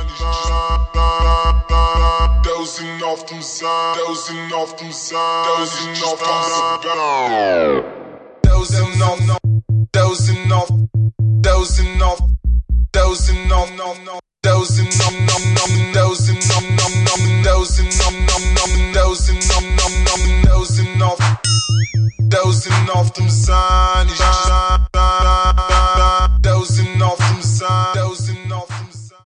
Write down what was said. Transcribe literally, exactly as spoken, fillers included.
Dozing off dem Sun, dozing off dem Sun, dozing off dem Sun. Dozing off, dozing off, dozing off, dozing off, dozing off, dozing off, dozing off, dozing off, dozing off, dozing off dem Sun.